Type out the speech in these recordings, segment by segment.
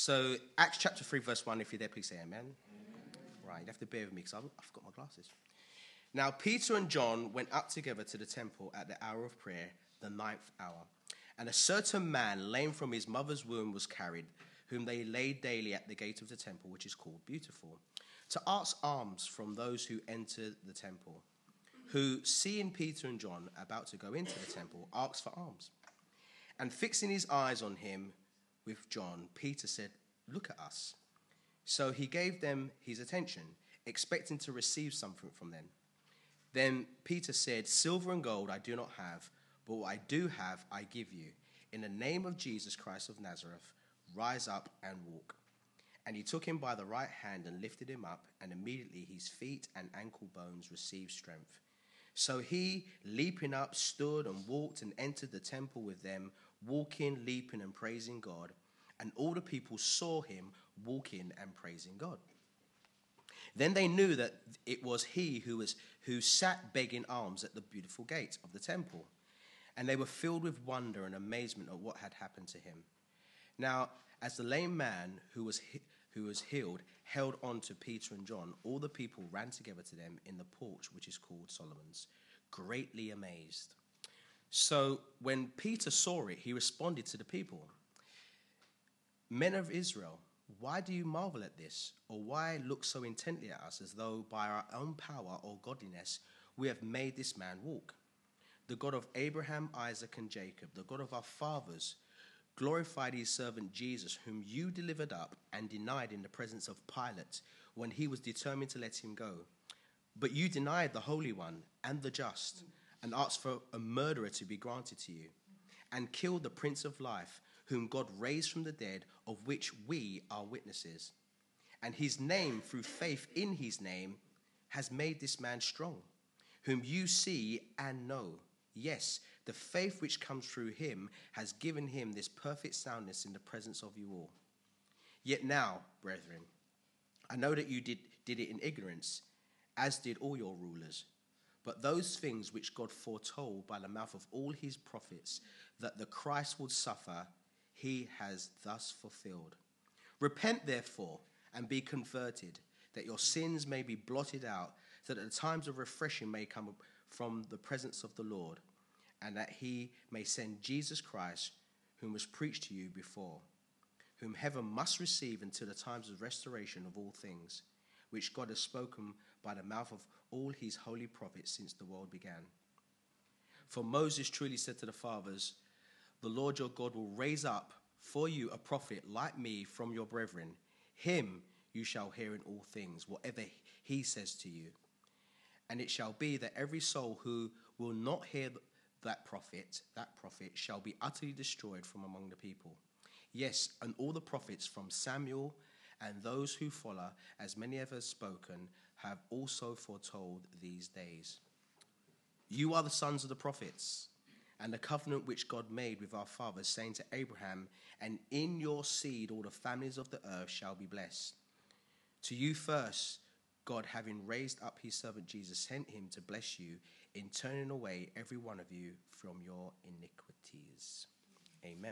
So, Acts chapter 3, verse 1, if you're there, please say amen. Right, you have to bear with me because I've got my glasses. Now, Peter and John went up together to the temple at the hour of prayer, the 9th hour. And a certain man, lame from his mother's womb, was carried, whom they laid daily at the gate of the temple, which is called Beautiful, to ask alms from those who entered the temple, who, seeing Peter and John about to go into the temple, asked for alms. And fixing his eyes on him with John, Peter said, "Look at us." So he gave them his attention, expecting to receive something from them. Then Peter said, "Silver and gold I do not have, but what I do have I give you. In the name of Jesus Christ of Nazareth, rise up and walk." And he took him by the right hand and lifted him up, and immediately his feet and ankle bones received strength. So he, leaping up, stood and walked and entered the temple with them, walking, leaping, and praising God. And all the people saw him walking and praising God. Then they knew that it was he who sat begging alms at the Beautiful gate of the temple. And they were filled with wonder and amazement at what had happened to him. Now, as the lame man who was healed held on to Peter and John, all the people ran together to them in the porch which is called Solomon's, greatly amazed. So when Peter saw it, he responded to the people, "Men of Israel, why do you marvel at this? Or why look so intently at us as though by our own power or godliness we have made this man walk? The God of Abraham, Isaac, and Jacob, the God of our fathers, glorified his servant Jesus, whom you delivered up and denied in the presence of Pilate when he was determined to let him go. But you denied the Holy One and the just, and asked for a murderer to be granted to you, and killed the Prince of Life, whom God raised from the dead, of which we are witnesses. And his name, through faith in his name, has made this man strong, whom you see and know. Yes, the faith which comes through him has given him this perfect soundness in the presence of you all. Yet now, brethren, I know that you did it in ignorance, as did all your rulers. But those things which God foretold by the mouth of all his prophets, that the Christ would suffer, he has thus fulfilled. Repent, therefore, and be converted, that your sins may be blotted out, so that the times of refreshing may come from the presence of the Lord, and that he may send Jesus Christ, whom was preached to you before, whom heaven must receive until the times of restoration of all things, which God has spoken by the mouth of all his holy prophets since the world began. For Moses truly said to the fathers, the Lord your God will raise up for you a prophet like me from your brethren. Him you shall hear in all things, whatever he says to you. And it shall be that every soul who will not hear that prophet shall be utterly destroyed from among the people. Yes, and all the prophets from Samuel and those who follow, as many as have spoken, have also foretold these days. You are the sons of the prophets, and the covenant which God made with our fathers, saying to Abraham, and in your seed all the families of the earth shall be blessed. To you first, God, having raised up his servant Jesus, sent him to bless you in turning away every one of you from your iniquities. Amen.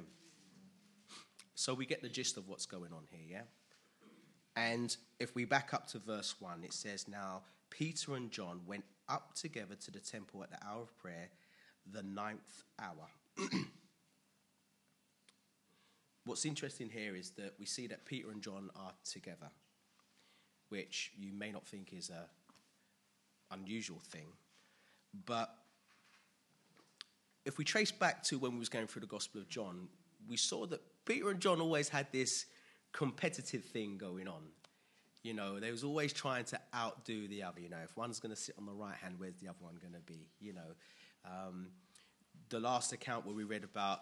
So we get the gist of what's going on here, yeah? And if we back up to verse 1, it says, now Peter and John went up together to the temple at the hour of prayer, the 9th hour. What's interesting here is that we see that Peter and John are together, which you may not think is an unusual thing. But if we trace back to when we was going through the Gospel of John, we saw that Peter and John always had this competitive thing going on. You know, they was always trying to outdo the other. You know, if one's going to sit on the right hand, where's the other one going to be? You know, the last account where we read about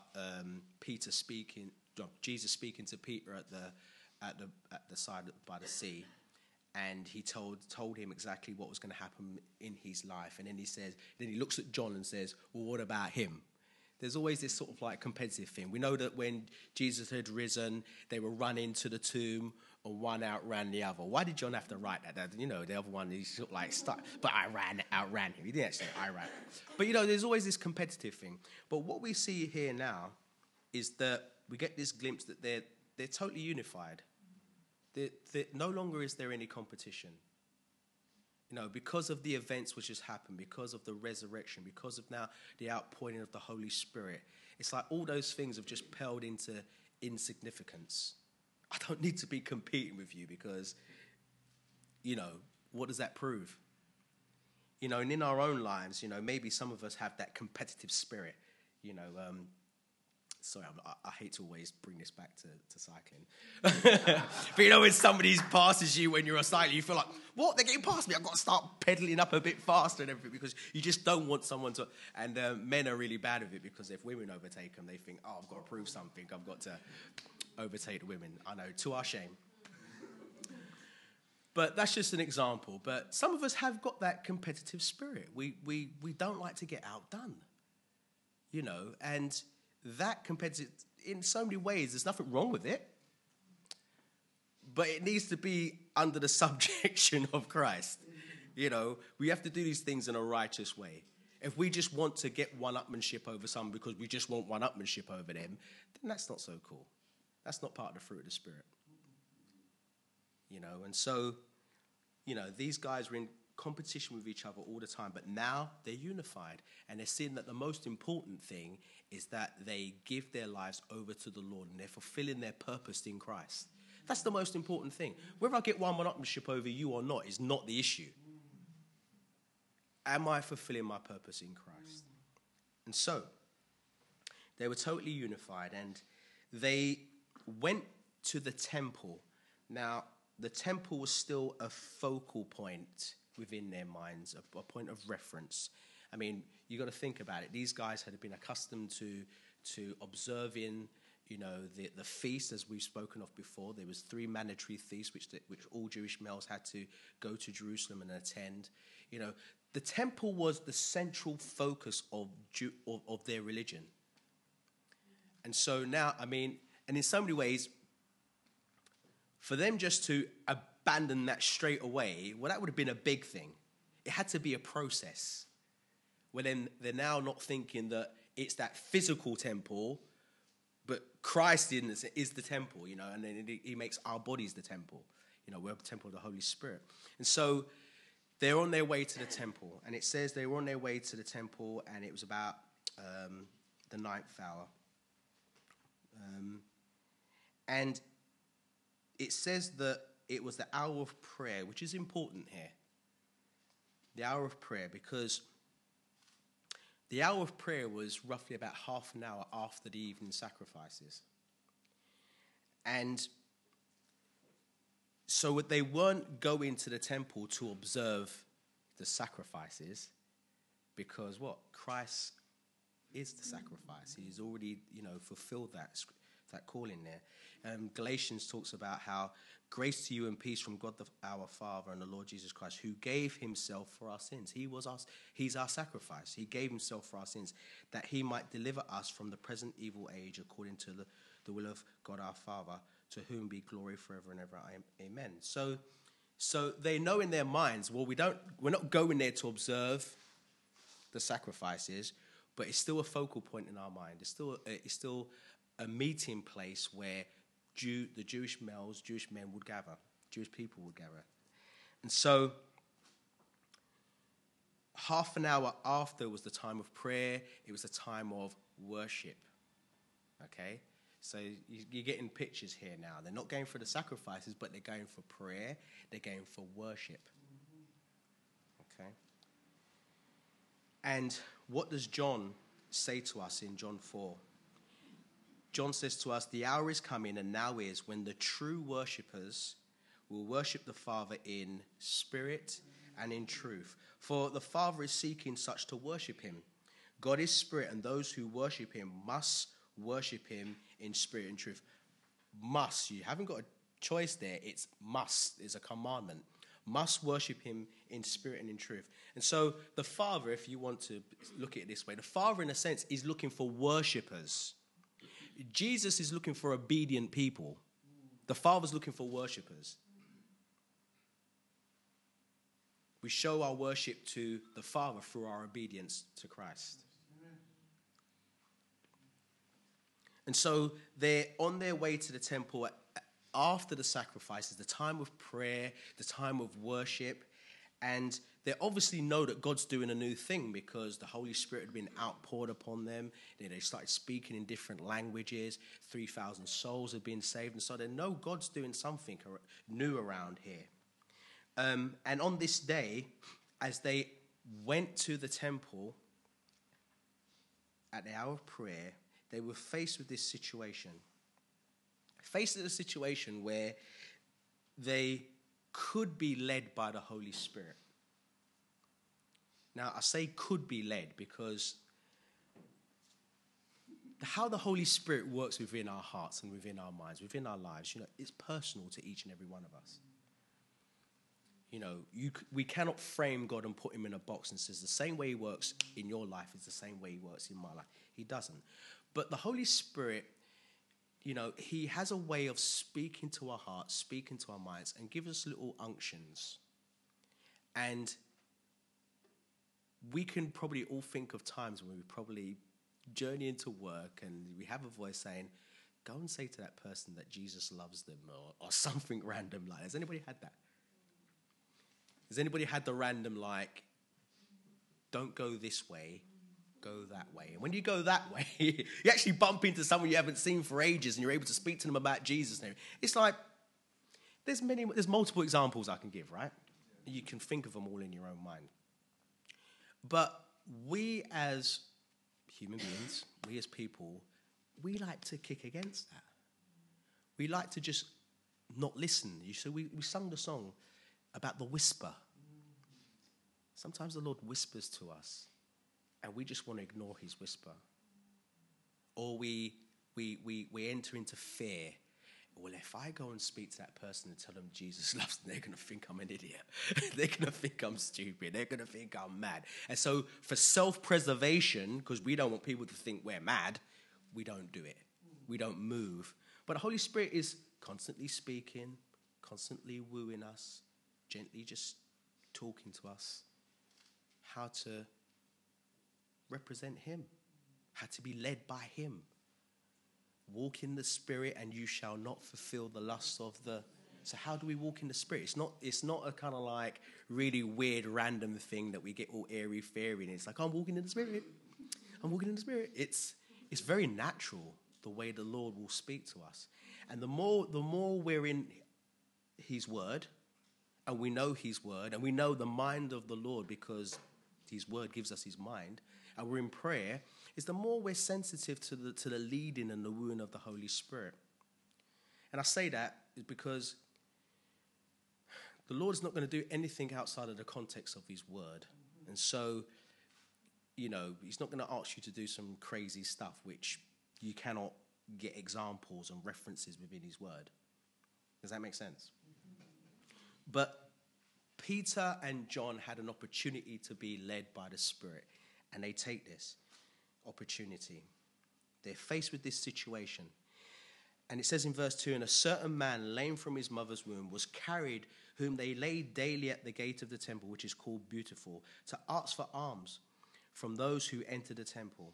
Jesus speaking to Peter at the side by the sea, and he told him exactly what was going to happen in his life. And then he looks at John and says, well, what about him? There's always this sort of like competitive thing. We know that when Jesus had risen, they were running to the tomb, and one outran the other. Why did John have to write that? You know, the other one, he sort of like stuck, but I outran him. He didn't actually say I ran. But, you know, there's always this competitive thing. But what we see here now is that we get this glimpse that they're totally unified. No longer is there any competition. You know, because of the events which has happened, because of the resurrection, because of now the outpouring of the Holy Spirit, it's like all those things have just paled into insignificance. I don't need to be competing with you because, you know, what does that prove? You know, and in our own lives, you know, maybe some of us have that competitive spirit, you know. Sorry, I hate to always bring this back to cycling. But you know, when somebody passes you when you're a cycler, you feel like, what? They're getting past me. I've got to start pedaling up a bit faster and everything because you just don't want someone to. And men are really bad with it because if women overtake them, they think, oh, I've got to prove something. I've got to overtake the women. I know, to our shame. But that's just an example. But some of us have got that competitive spirit. We don't like to get outdone, you know, and that competitive, in so many ways, there's nothing wrong with it. But it needs to be under the subjection of Christ. You know, we have to do these things in a righteous way. If we just want to get one-upmanship over someone because we just want one-upmanship over them, then that's not so cool. That's not part of the fruit of the Spirit. You know, and so, you know, these guys were in competition with each other all the time, but now they're unified and they're seeing that the most important thing is that they give their lives over to the Lord and they're fulfilling their purpose in Christ. That's the most important thing. Whether I get one-upmanship over you or not is not the issue. Am I fulfilling my purpose in Christ? And so they were totally unified and they went to the temple. Now, the temple was still a focal point within their minds, a point of reference. I mean, you got to think about it. These guys had been accustomed to observing, you know, the feast, as we've spoken of before. There was 3 mandatory feasts which all Jewish males had to go to Jerusalem and attend. You know, the temple was the central focus of their religion. And so now, I mean, and in so many ways, for them just to abandon that straight away, well, that would have been a big thing. It had to be a process. Well, then they're now not thinking that it's that physical temple, but Christ is the temple, you know, and then he makes our bodies the temple. You know, we're the temple of the Holy Spirit. And so they're on their way to the temple. And it says they were on their way to the temple, and it was about the 9th hour. And it says that it was the hour of prayer, which is important here. The hour of prayer, because the hour of prayer was roughly about half an hour after the evening sacrifices. And so they weren't going to the temple to observe the sacrifices because what? Christ is the sacrifice. He's already, you know, fulfilled that calling there. Galatians talks about how grace to you and peace from God our Father and the Lord Jesus Christ, who gave himself for our sins. He's our sacrifice. He gave himself for our sins, that he might deliver us from the present evil age according to the will of God our Father, to whom be glory forever and ever. Amen. So they know in their minds, well, we're not going there to observe the sacrifices, but it's still a focal point in our mind. It's still a meeting place where the Jewish males, Jewish men would gather, Jewish people would gather. And so half an hour after was the time of prayer. It was a time of worship. Okay? So you're getting pictures here now. They're not going for the sacrifices, but they're going for prayer. They're going for worship. Okay? And what does John say to us in John 4? John says to us, the hour is coming and now is when the true worshippers will worship the Father in spirit and in truth. For the Father is seeking such to worship him. God is spirit, and those who worship him must worship him in spirit and truth. Must. You haven't got a choice there. It's must. It's a commandment. Must worship him in spirit and in truth. And so the Father, if you want to look at it this way, the Father in a sense is looking for worshippers. Jesus is looking for obedient people. The Father's looking for worshippers. We show our worship to the Father through our obedience to Christ. And so they're on their way to the temple after the sacrifices, the time of prayer, the time of worship. And they obviously know that God's doing a new thing because the Holy Spirit had been outpoured upon them. They started speaking in different languages. 3,000 souls had been saved. And so they know God's doing something new around here. And on this day, as they went to the temple at the hour of prayer, they were faced with this situation. Faced with a situation where they could be led by the Holy Spirit. Now, I say could be led because how the Holy Spirit works within our hearts and within our minds, within our lives, it's personal to each and every one of us. We cannot frame God and put him in a box and says the same way he works in your life is the same way he works in my life. He doesn't. But the Holy Spirit, he has a way of speaking to our hearts, speaking to our minds, and give us little unctions. And we can probably all think of times when we probably journey into work and we have a voice saying, go and say to that person that Jesus loves them or something random like that. Has anybody had that? Has anybody had the random don't go this way, go that way? And when you go that way, you actually bump into someone you haven't seen for ages and you're able to speak to them about Jesus. It's like, there's multiple examples I can give, right? You can think of them all in your own mind. But we as human beings, we as people, we like to kick against that. We like to just not listen. So we sung the song about the whisper. Sometimes the Lord whispers to us and we just want to ignore his whisper. Or we enter into fear. Well, if I go and speak to that person and tell them Jesus loves them, they're going to think I'm an idiot. They're going to think I'm stupid. They're going to think I'm mad. And so for self-preservation, because we don't want people to think we're mad, we don't do it. We don't move. But the Holy Spirit is constantly speaking, constantly wooing us, gently just talking to us how to represent him, how to be led by him. Walk in the Spirit and you shall not fulfill the lusts of the... So how do we walk in the Spirit? It's not a kind of really weird random thing that we get all airy-fairy and it's like, I'm walking in the Spirit. I'm walking in the Spirit. It's very natural the way the Lord will speak to us. And the more we're in his word and we know his word and we know the mind of the Lord because his word gives us his mind and we're in prayer, is the more we're sensitive to the leading and the wooing of the Holy Spirit. And I say that is because the Lord's not going to do anything outside of the context of his word. And so, he's not going to ask you to do some crazy stuff which you cannot get examples and references within his word. Does that make sense? But Peter and John had an opportunity to be led by the Spirit, and they take this opportunity. They're faced with this situation. And it says in verse 2, and a certain man, lame from his mother's womb, was carried, whom they laid daily at the gate of the temple, which is called Beautiful, to ask for alms from those who enter the temple.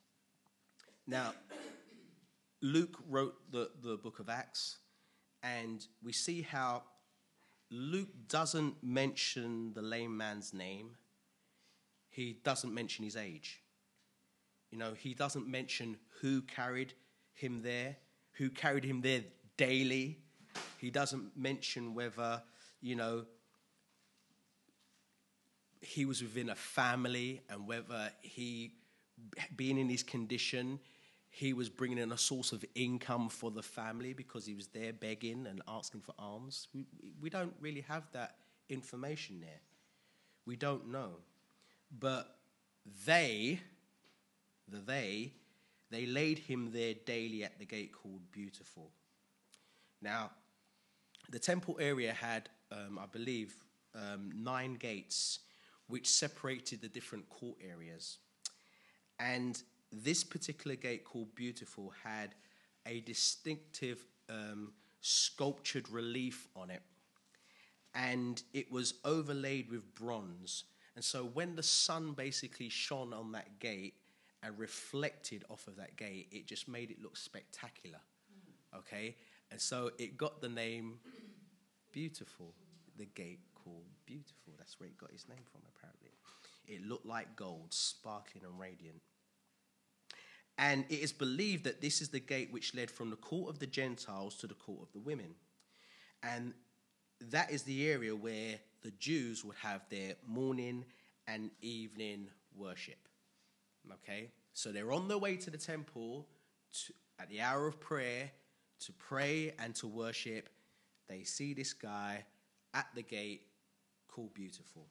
Now, Luke wrote the book of Acts, and we see how Luke doesn't mention the lame man's name. He doesn't mention his age. He doesn't mention who carried him there daily. He doesn't mention whether, he was within a family and whether he, being in his condition, he was bringing in a source of income for the family because he was there begging and asking for alms. We don't really have that information there. We don't know. But they laid him there daily at the gate called Beautiful. Now, the temple area had, I believe, 9 gates which separated the different court areas. And this particular gate called Beautiful had a distinctive sculptured relief on it. And it was overlaid with bronze. And so when the sun basically shone on that gate and reflected off of that gate, it just made it look spectacular. Okay? And so it got the name Beautiful, the gate called Beautiful. That's where it got its name from, apparently. It looked like gold, sparkling and radiant. And it is believed that this is the gate which led from the court of the Gentiles to the court of the women. And that is the area where the Jews would have their morning and evening worship. Okay? So they're on their way to the temple at the hour of prayer to pray and to worship. They see this guy at the gate called Beautiful.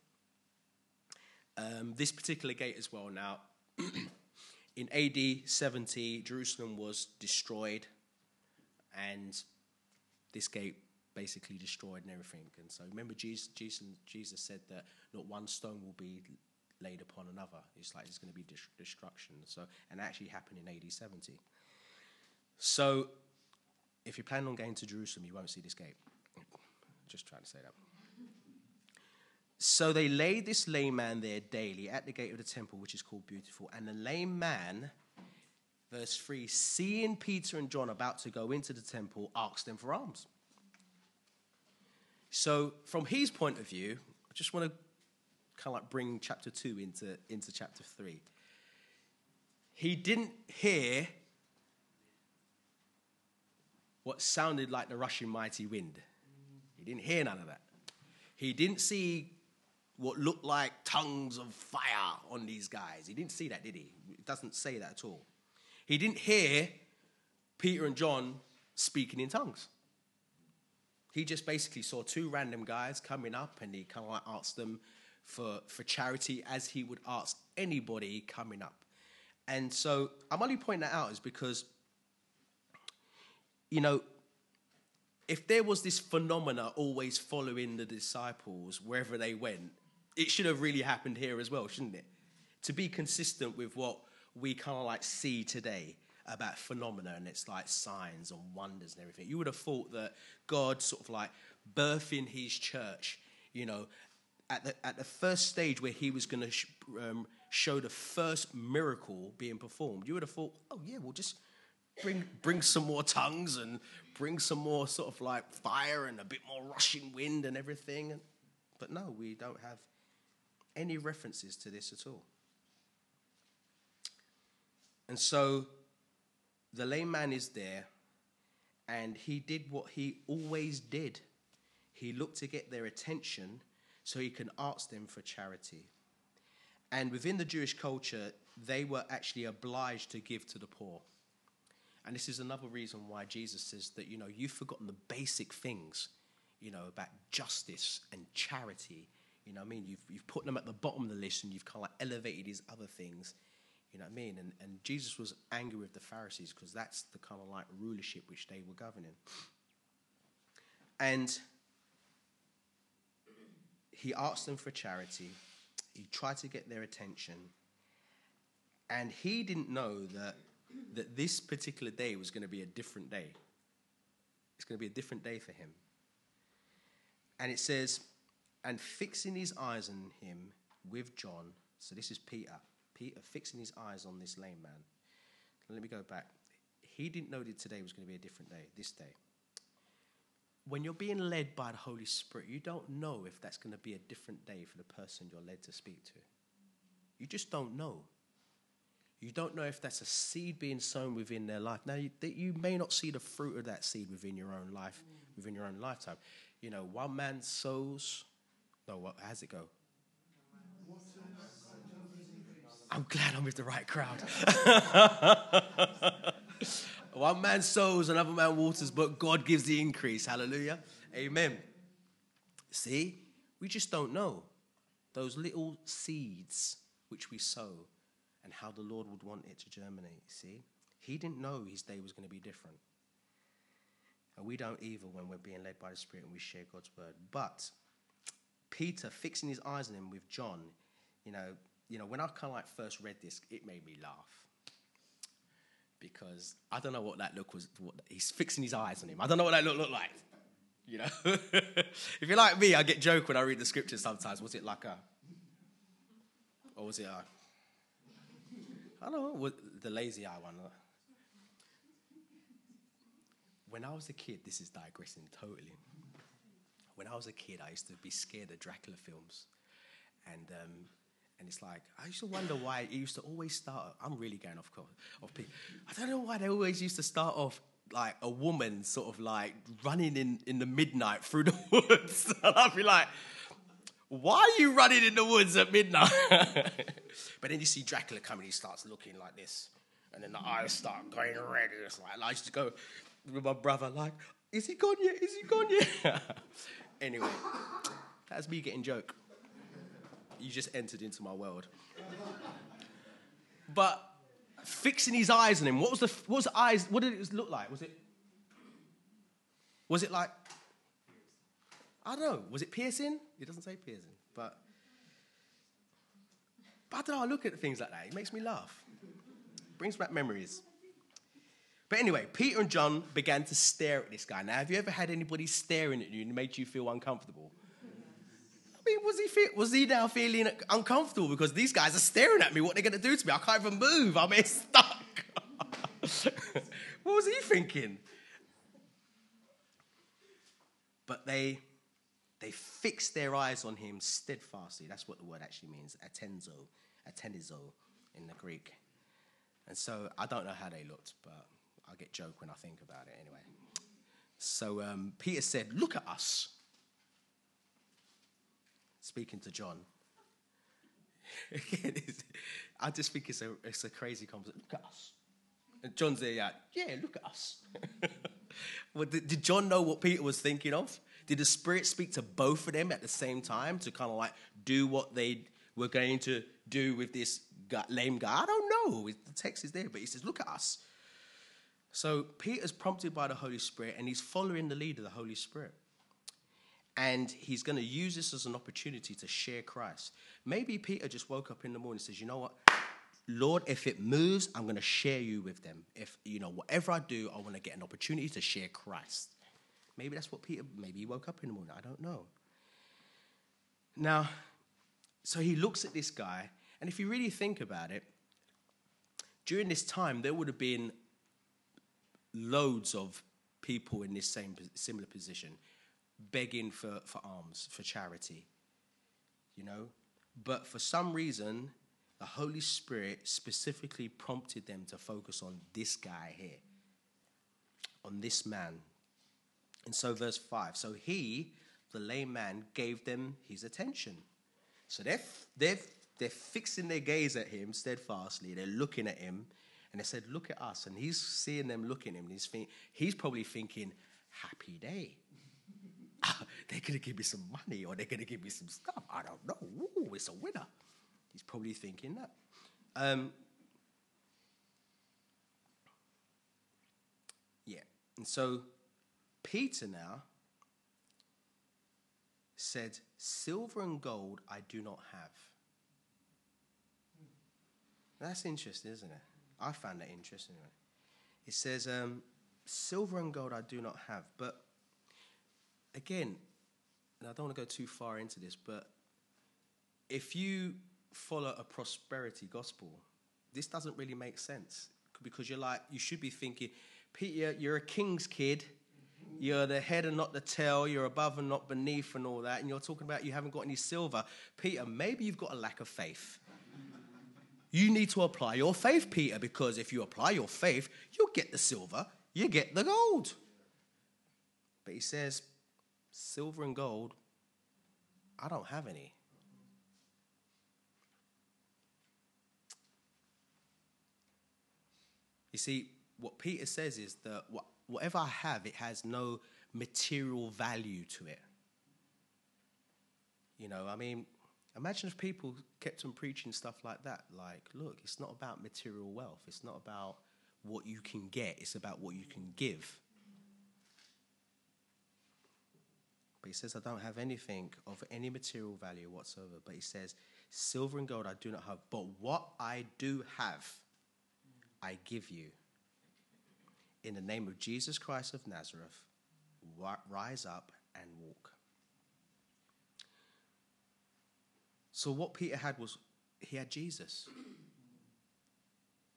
This particular gate as well. Now, in AD 70, Jerusalem was destroyed, and this gate basically destroyed and everything. And so remember, Jesus said that not one stone will be laid upon another. It's like there's going to be destruction. So, and that actually happened in AD 70. So if you're planning on going to Jerusalem, you won't see this gate. Just trying to say that. So they laid this lame man there daily at the gate of the temple, which is called Beautiful. And the lame man, verse 3, seeing Peter and John about to go into the temple, asked them for alms. So from his point of view, I just want to kind of like bring chapter 2 into chapter 3. He didn't hear what sounded like the rushing mighty wind. He didn't hear none of that. He didn't see what looked like tongues of fire on these guys. He didn't see that, did he? It doesn't say that at all. He didn't hear Peter and John speaking in tongues. He just basically saw two random guys coming up, and he kind of like asked them for charity as he would ask anybody coming up. And so I'm only pointing that out is because, you know, if there was this phenomena always following the disciples wherever they went, it should have really happened here as well, shouldn't it? To be consistent with what we kind of like see today about phenomena, and it's like signs and wonders and everything. You would have thought that God sort of like birthing his church, you know, at the first stage where he was going to show the first miracle being performed, you would have thought, oh yeah, we'll just bring some more tongues and bring some more sort of like fire and a bit more rushing wind and everything. But no, we don't have any references to this at all. And so the lame man is there, and he did what he always did. He looked to get their attention so he can ask them for charity. And within the Jewish culture, they were actually obliged to give to the poor. And this is another reason why Jesus says that, you know, you've forgotten the basic things, you know, about justice and charity. You know what I mean? You've put them at the bottom of the list, and you've kind of like elevated these other things. You know what I mean? And Jesus was angry with the Pharisees because that's the kind of like rulership which they were governing. And he asked them for charity. He tried to get their attention. And he didn't know that this particular day was going to be a different day. It's going to be a different day for him. And it says, and fixing his eyes on him with John, so this is Peter fixing his eyes on this lame man. Let me go back. He didn't know that today was going to be a different day, this day. When you're being led by the Holy Spirit, you don't know if that's going to be a different day for the person you're led to speak to. You just don't know. You don't know if that's a seed being sown within their life. Now, you may not see the fruit of that seed within your own life, within your own lifetime. You know, one man sows. No, how does it go? I'm glad I'm with the right crowd. One man sows, another man waters, but God gives the increase. Hallelujah. Amen. See, we just don't know those little seeds which we sow and how the Lord would want it to germinate. See, he didn't know his day was going to be different. And we don't either when we're being led by the Spirit and we share God's word. But Peter, fixing his eyes on him with John, you know, when I kind of like first read this, it made me laugh. Because I don't know what that look was. He's fixing his eyes on him. I don't know what that looked like. You know? If you're like me, I get joke when I read the scriptures sometimes. Was it like or was it I don't know, the lazy eye one. When I was a kid, this is digressing totally. When I was a kid, I used to be scared of Dracula films. And it's like, I used to wonder why it used to always start, I'm really going off people. I don't know why they always used to start off like a woman sort of like running in the midnight through the woods. And I'd be like, why are you running in the woods at midnight? But then you see Dracula coming, he starts looking like this. And then the eyes start going red. And it's like, I used to go with my brother like, is he gone yet? Is he gone yet? Anyway, that's me getting joke. You just entered into my world. But fixing his eyes on him, what was the eyes, what did it look like? Was it like, I don't know, was it piercing? It doesn't say piercing, but I don't know, I look at things like that, it makes me laugh. Brings back memories. But anyway, Peter and John began to stare at this guy. Now, have you ever had anybody staring at you and it made you feel uncomfortable? I mean, was he now feeling uncomfortable because these guys are staring at me? What are they going to do to me? I can't even move. I'm here stuck. What was he thinking? But they fixed their eyes on him steadfastly. That's what the word actually means, atenizo in the Greek. And so I don't know how they looked, but I get joke when I think about it anyway. So Peter said, look at us. Speaking to John. I just think it's a crazy conversation. Look at us. And John's there, yeah, look at us. Well, did John know what Peter was thinking of? Did the Spirit speak to both of them at the same time to kind of like do what they were going to do with this lame guy? I don't know. The text is there, but he says, look at us. So Peter's prompted by the Holy Spirit, and he's following the lead of the Holy Spirit. And he's going to use this as an opportunity to share Christ. Maybe Peter just woke up in the morning and says, you know what? Lord, if it moves, I'm going to share you with them. If, whatever I do, I want to get an opportunity to share Christ. Maybe that's what maybe he woke up in the morning. I don't know. Now, so he looks at this guy, and if you really think about it, during this time, there would have been loads of people in this similar position, begging for alms, for charity, But for some reason, the Holy Spirit specifically prompted them to focus on this guy here, on this man. And so verse 5, so he, the lame man, gave them his attention. So they're fixing their gaze at him steadfastly. They're looking at him, and they said, look at us. And he's seeing them looking at him, and he's probably thinking, happy day. They're going to give me some money, or they're going to give me some stuff. I don't know. Ooh, it's a winner. He's probably thinking that. And so Peter now said, silver and gold I do not have. That's interesting, isn't it? I found that interesting. Anyway. It says, silver and gold I do not have. But again, and I don't want to go too far into this, but if you follow a prosperity gospel, this doesn't really make sense, because you should be thinking, Peter, you're a king's kid. You're the head and not the tail. You're above and not beneath and all that. And you're talking about you haven't got any silver. Peter, maybe you've got a lack of faith. You need to apply your faith, Peter, because if you apply your faith, you'll get the silver, you get the gold. But he says, silver and gold, I don't have any. You see, what Peter says is that whatever I have, it has no material value to it. Imagine if people kept on preaching stuff like that. Like, look, it's not about material wealth. It's not about what you can get. It's about what you can give. But he says, I don't have anything of any material value whatsoever. But he says, silver and gold I do not have. But what I do have, I give you. In the name of Jesus Christ of Nazareth, rise up and walk. So what Peter had was, he had Jesus.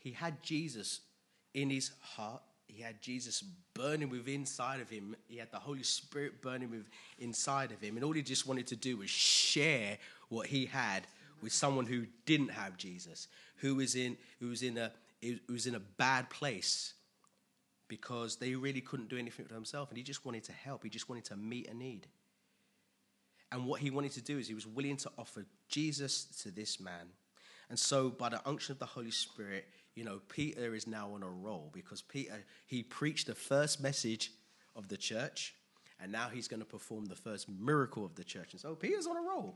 he had Jesus in his heart. He had Jesus burning within inside of him. He had the Holy Spirit burning inside of him. And all he just wanted to do was share what he had with someone who didn't have Jesus, who was in a bad place because they really couldn't do anything for themselves. And he just wanted to help. He just wanted to meet a need. And what he wanted to do is he was willing to offer Jesus to this man. And so by the unction of the Holy Spirit, Peter is now on a roll because Peter, he preached the first message of the church, and now he's going to perform the first miracle of the church. And so Peter's on a roll.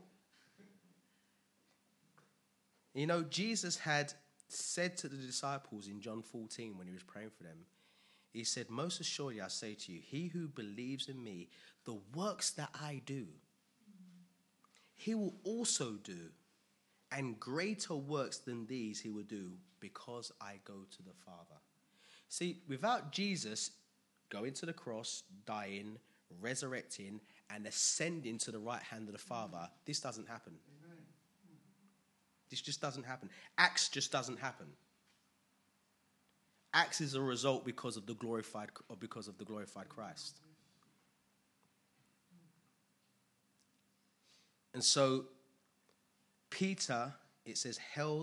Jesus had said to the disciples in John 14 when he was praying for them, he said, "Most assuredly I say to you, he who believes in me, the works that I do, he will also do. And greater works than these he will do because I go to the Father." See, without Jesus going to the cross, dying, resurrecting, and ascending to the right hand of the Father, this doesn't happen. Amen. This just doesn't happen. Acts just doesn't happen. Acts is a result because of the glorified Christ. And so Peter, it says,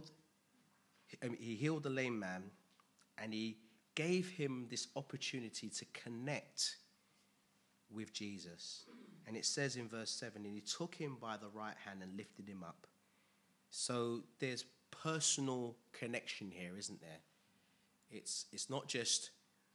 he healed the lame man, and he gave him this opportunity to connect with Jesus. And it says in verse 7, and he took him by the right hand and lifted him up. So there's personal connection here, isn't there? It's not just,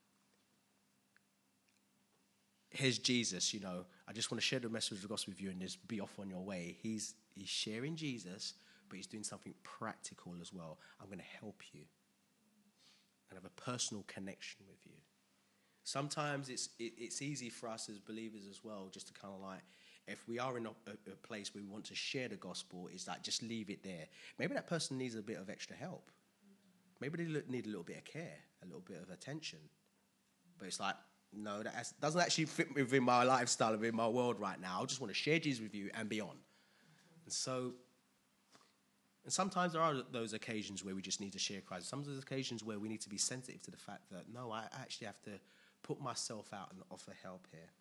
here's Jesus, I just want to share the message of the gospel with you and just be off on your way. He's sharing Jesus, but he's doing something practical as well. I'm going to help you and have a personal connection with you. Sometimes it's easy for us as believers as well, just to kind of like, if we are in a place where we want to share the gospel, is like just leave it there. Maybe that person needs a bit of extra help. Maybe they need a little bit of care, a little bit of attention. But it's like, no, that doesn't actually fit within my lifestyle, within my world right now. I just want to share Jesus with you and be on. And sometimes there are those occasions where we just need to share Christ. Some of those occasions where we need to be sensitive to the fact that, no, I actually have to put myself out and offer help here.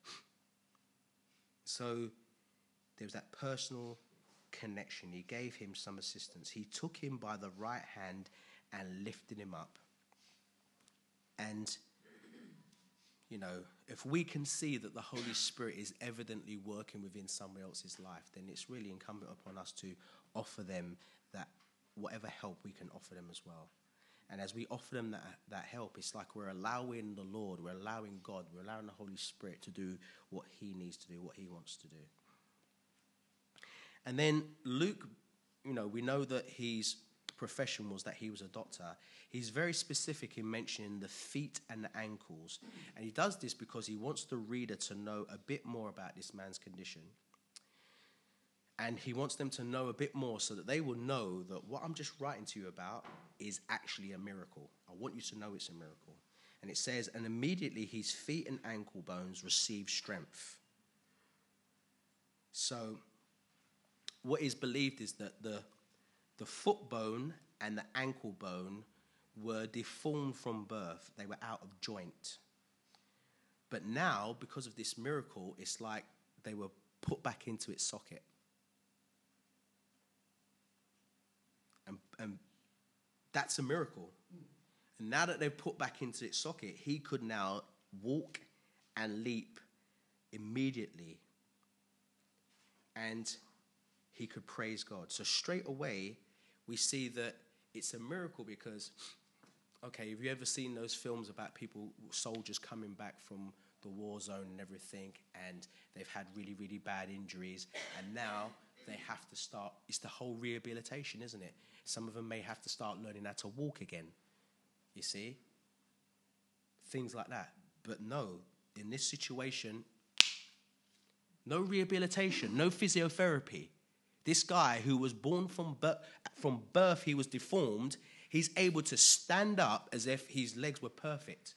So there's that personal connection. He gave him some assistance. He took him by the right hand and lifted him up. And if we can see that the Holy Spirit is evidently working within someone else's life, then it's really incumbent upon us to offer them that whatever help we can offer them as well. And as we offer them that help, it's like we're allowing the Lord, we're allowing God, we're allowing the Holy Spirit to do what he needs to do, what he wants to do. And then Luke, we know that his profession was that he was a doctor. He's very specific in mentioning the feet and the ankles. And he does this because he wants the reader to know a bit more about this man's condition. And he wants them to know a bit more so that they will know that what I'm just writing to you about is actually a miracle. I want you to know it's a miracle. And it says, and immediately his feet and ankle bones received strength. So what is believed is that the foot bone and the ankle bone were deformed from birth. They were out of joint. But now, because of this miracle, it's like they were put back into its socket. And that's a miracle. And now that they've put back into its socket, he could now walk and leap immediately. And he could praise God. So straight away, we see that it's a miracle because, okay, have you ever seen those films about soldiers coming back from the war zone and everything, and they've had really, really bad injuries, and now they have to start, it's the whole rehabilitation, isn't it? Some of them may have to start learning how to walk again, you see? Things like that. But no, in this situation, no rehabilitation, no physiotherapy. This guy who was born from birth, he was deformed. He's able to stand up as if his legs were perfect.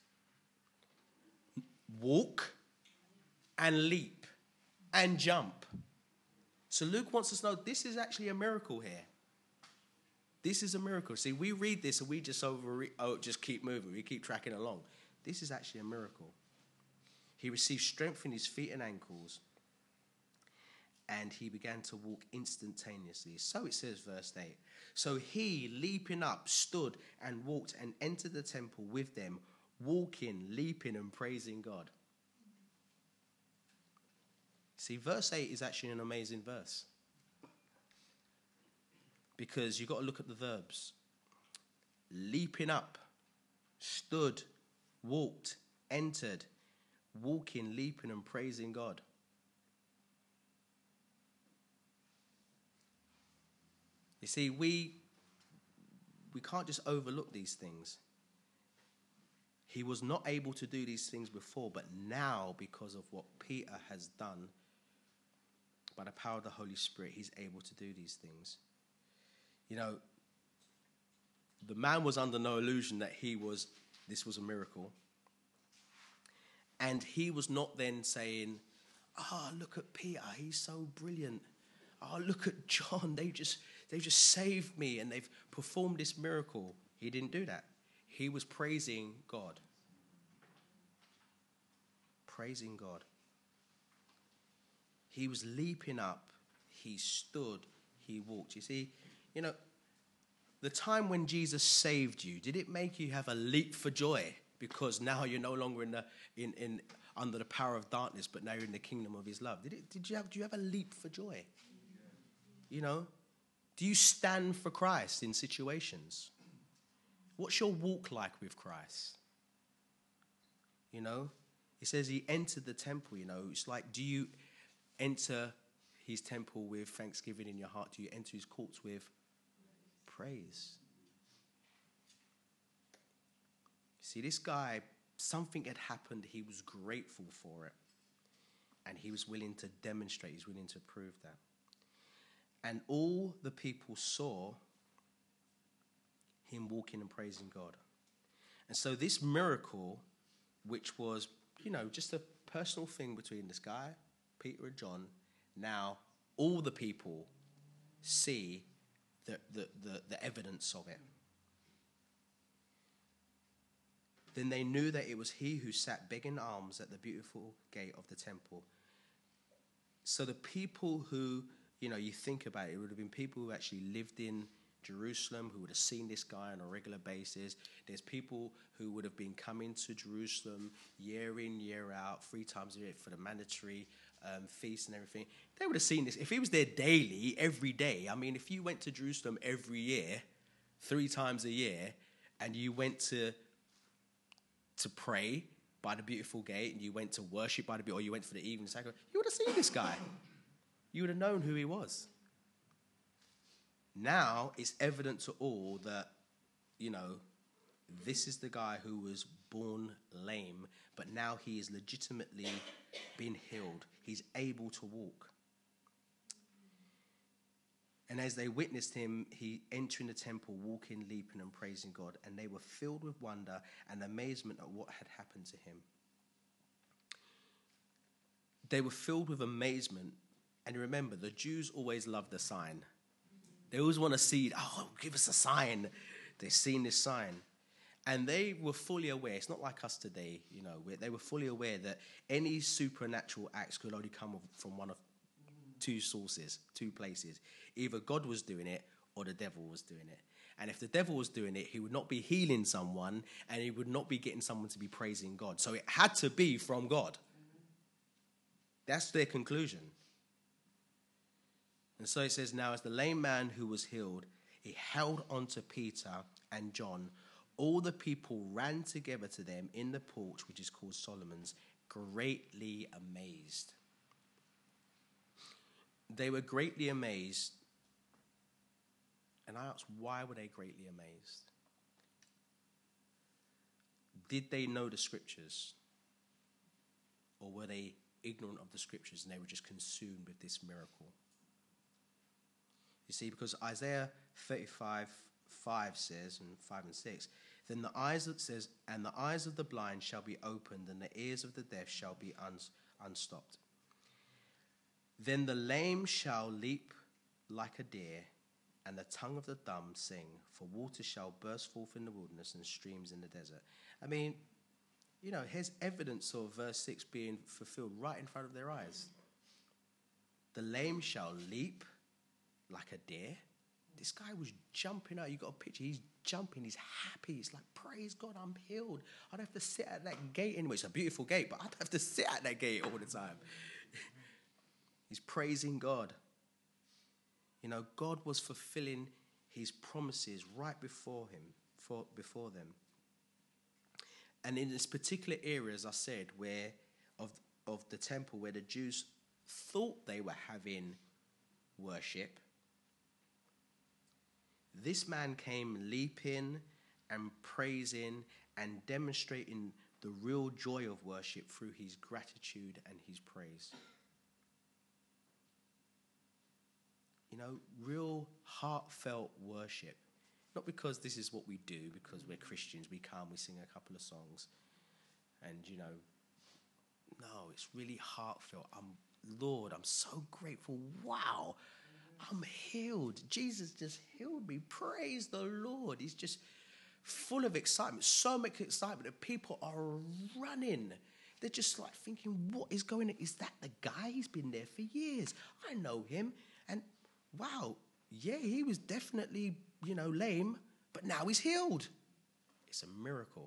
Walk and leap and jump. So Luke wants us to know this is actually a miracle here. This is a miracle. See, we read this and we just just keep moving. We keep tracking along. This is actually a miracle. He received strength in his feet and ankles, and he began to walk instantaneously. So it says, verse 8. So he, leaping up, stood and walked and entered the temple with them, walking, leaping, and praising God. See, verse 8 is actually an amazing verse, because you've got to look at the verbs. Leaping up, stood, walked, entered, walking, leaping, and praising God. You see, we can't just overlook these things. He was not able to do these things before, but now, because of what Peter has done, by the power of the Holy Spirit, he's able to do these things. You know, the man was under no illusion that this was a miracle. And he was not then saying, look at Peter, he's so brilliant. Oh, look at John, they've just saved me and they've performed this miracle. He didn't do that. He was praising God. Praising God. He was leaping up. He stood. He walked. You see, the time when Jesus saved you, did it make you have a leap for joy? Because now you're no longer under the power of darkness, but now you're in the kingdom of his love. Do you have a leap for joy? Do you stand for Christ in situations? What's your walk like with Christ? It says he entered the temple, It's like, do you enter his temple with thanksgiving in your heart? Do you enter his courts with praise? See, this guy, something had happened. He was grateful for it. And he was willing to demonstrate. He's willing to prove that. And all the people saw him walking and praising God. And so this miracle, which was, just a personal thing between this guy, Peter and John, now all the people see the evidence of it. Then they knew that it was he who sat begging alms at the beautiful gate of the temple. So the people who, you think about it, it would have been people who actually lived in Jerusalem, who would have seen this guy on a regular basis. There's people who would have been coming to Jerusalem year in, year out, 3 times a year for the mandatory feast and everything. They would have seen this. If he was there daily, every day, if you went to Jerusalem every year, 3 times a year, and you went to pray by the beautiful gate, and you went to worship by the beautiful, or you went for the evening sacrifice, you would have seen this guy. You would have known who he was. Now it's evident to all that, this is the guy who was born lame, but now he is legitimately been healed. He's able to walk. And as they witnessed him, he entering the temple, walking, leaping, and praising God. And they were filled with wonder and amazement at what had happened to him. They were filled with amazement. And remember, the Jews always loved a sign. They always want to see, give us a sign. They've seen this sign. And they were fully aware, it's not like us today, they were fully aware that any supernatural acts could only come from one of 2 sources, 2 places. Either God was doing it or the devil was doing it. And if the devil was doing it, he would not be healing someone and he would not be getting someone to be praising God. So it had to be from God. That's their conclusion. And so it says, now as the lame man who was healed, he held on to Peter and John, all the people ran together to them in the porch, which is called Solomon's, greatly amazed. They were greatly amazed. And I asked, why were they greatly amazed? Did they know the scriptures? Or were they ignorant of the scriptures and they were just consumed with this miracle? You see, because Isaiah 35:5 says, and 5 and 6, then the eyes that says, and the eyes of the blind shall be opened, and the ears of the deaf shall be unstopped. Then the lame shall leap like a deer, and the tongue of the dumb sing, for water shall burst forth in the wilderness and streams in the desert. I mean, here's evidence of verse 6 being fulfilled right in front of their eyes. The lame shall leap like a deer. This guy was jumping out. You got a picture. He's jumping. He's happy. It's like, praise God, I'm healed. I don't have to sit at that gate anymore. It's a beautiful gate, but I don't have to sit at that gate all the time. He's praising God. God was fulfilling his promises right before him, before them. And in this particular area, as I said, where of the temple, where the Jews thought they were having worship, this man came leaping and praising and demonstrating the real joy of worship through his gratitude and his praise. Real heartfelt worship. Not because this is what we do, because we're Christians, we come, we sing a couple of songs. And, no, it's really heartfelt. Lord, I'm so grateful. Wow, I'm healed. Jesus just healed me. Praise the Lord. He's just full of excitement, so much excitement that people are running. They're just like thinking, what is going on? Is that the guy? He's been there for years. I know him. And wow, yeah, he was definitely, lame, but now he's healed. It's a miracle.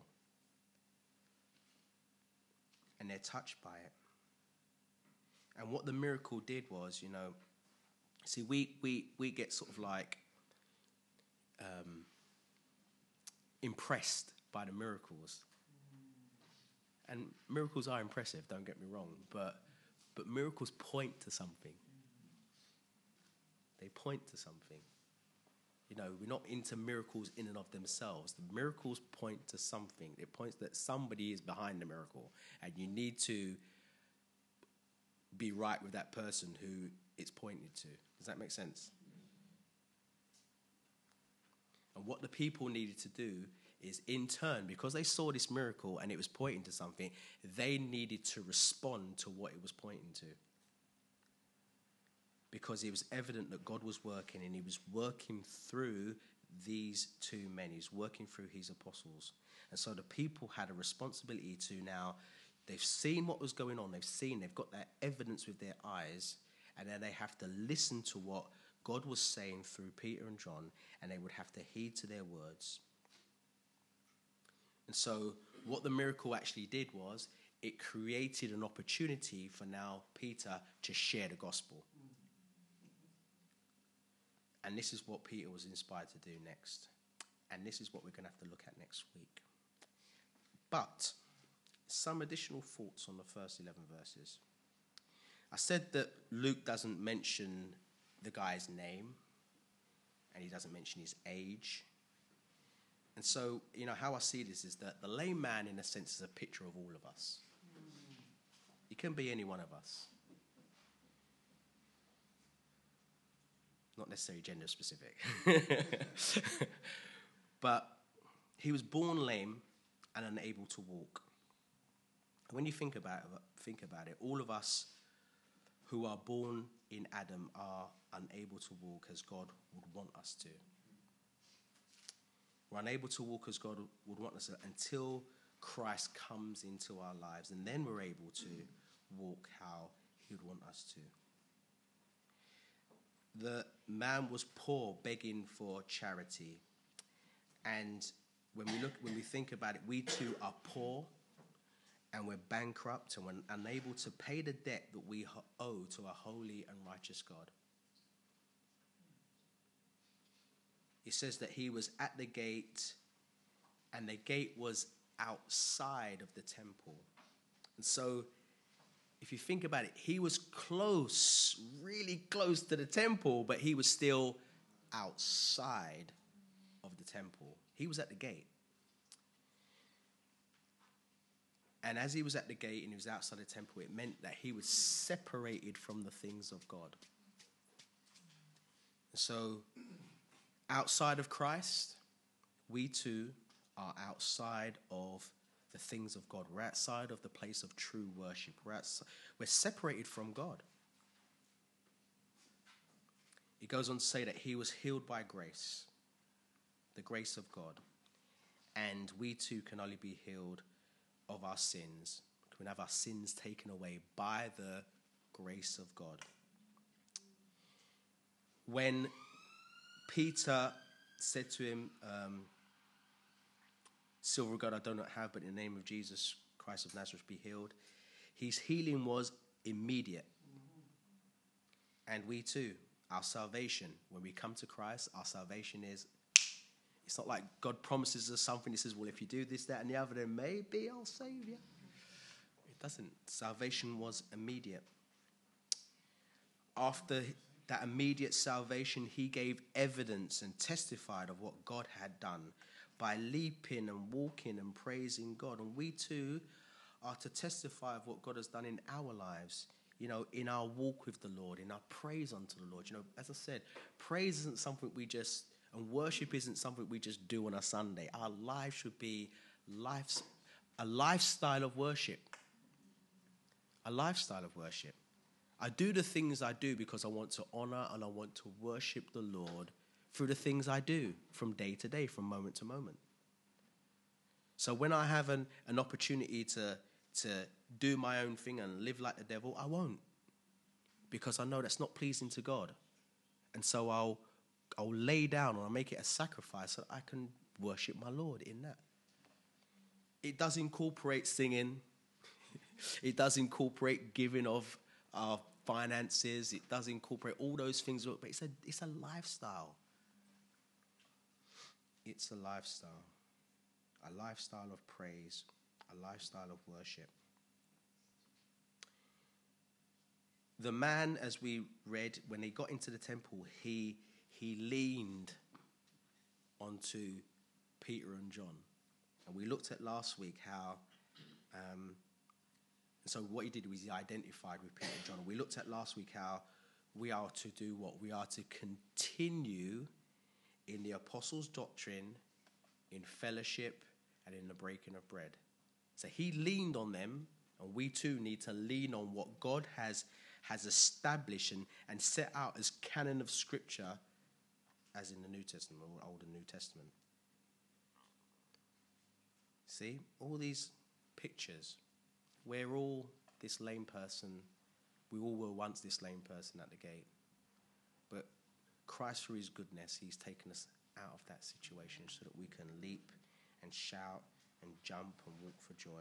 And they're touched by it. And what the miracle did was, see, we get sort of like impressed by the miracles. And miracles are impressive, don't get me wrong, but miracles point to something. They point to something. We're not into miracles in and of themselves. The miracles point to something. It points that somebody is behind the miracle, and you need to be right with that person who it's pointed to. Does that make sense? And what the people needed to do is, in turn, because they saw this miracle and it was pointing to something, they needed to respond to what it was pointing to. Because it was evident that God was working, and he was working through these two men. He's working through his apostles. And so the people had a responsibility to now, they've seen what was going on. They've got that evidence with their eyes, and then they have to listen to what God was saying through Peter and John, and they would have to heed to their words. And so what the miracle actually did was, it created an opportunity for now Peter to share the gospel. And this is what Peter was inspired to do next. And this is what we're going to have to look at next week. But some additional thoughts on the first 11 verses. I said that Luke doesn't mention the guy's name, and he doesn't mention his age. And so, how I see this is that the lame man, in a sense, is a picture of all of us. He can be any one of us. Not necessarily gender specific. But he was born lame and unable to walk. And when you think about it, all of us who are born in Adam are unable to walk as God would want us to. We're unable to walk as God would want us to until Christ comes into our lives, and then we're able to walk how he would want us to. The man was poor, begging for charity. And when we think about it, we too are poor, and we're bankrupt, and we're unable to pay the debt that we owe to a holy and righteous God. It says that he was at the gate, and the gate was outside of the temple. And so, if you think about it, he was close, really close to the temple, but he was still outside of the temple. He was at the gate. And as he was at the gate and he was outside the temple, it meant that he was separated from the things of God. So, outside of Christ, we too are outside of the things of God. We're outside of the place of true worship. We're separated from God. He goes on to say that he was healed by grace, the grace of God. And we too can only be healed of our sins. We can have our sins taken away by the grace of God. When Peter said to him, silver and gold I do not have, but in the name of Jesus Christ of Nazareth be healed, his healing was immediate. And we too, our salvation, when we come to Christ, our salvation is, it's not like God promises us something. He says, well, if you do this, that, and the other, then maybe I'll save you. It doesn't. Salvation was immediate. After that immediate salvation, he gave evidence and testified of what God had done by leaping and walking and praising God. And we too are to testify of what God has done in our lives, you know, in our walk with the Lord, in our praise unto the Lord. You know, as I said, praise isn't something we just, and worship isn't something we just do on a Sunday. Our life should be a lifestyle of worship. A lifestyle of worship. I do the things I do because I want to honor and I want to worship the Lord through the things I do from day to day, from moment to moment. So when I have an opportunity to do my own thing and live like the devil, I won't. Because I know that's not pleasing to God. And so I'll lay down and I'll make it a sacrifice so that I can worship my Lord in that. It does incorporate singing. It does incorporate giving of our finances. It does incorporate all those things. But it's a lifestyle. It's a lifestyle. A lifestyle of praise. A lifestyle of worship. The man, as we read, when he got into the temple, he leaned onto Peter and John. And we looked at last week how, so what he did was he identified with Peter and John. We looked at last week how we are to do what? We are to continue in the apostles' doctrine, in fellowship, and in the breaking of bread. So he leaned on them, and we too need to lean on what God has established and set out as canon of Scripture, as in the New Testament, or Old and New Testament. See, all these pictures, we're all this lame person. We all were once this lame person at the gate. But Christ, through his goodness, he's taken us out of that situation so that we can leap and shout and jump and walk for joy.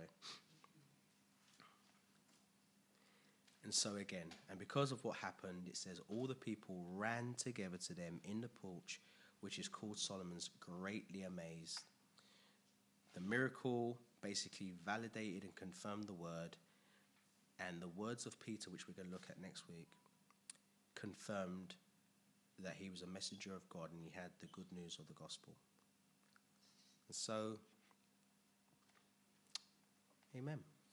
And so again, and because of what happened, it says all the people ran together to them in the porch, which is called Solomon's, greatly amazed. The miracle basically validated and confirmed the word, and the words of Peter, which we're going to look at next week, confirmed that he was a messenger of God and he had the good news of the gospel. And so, amen.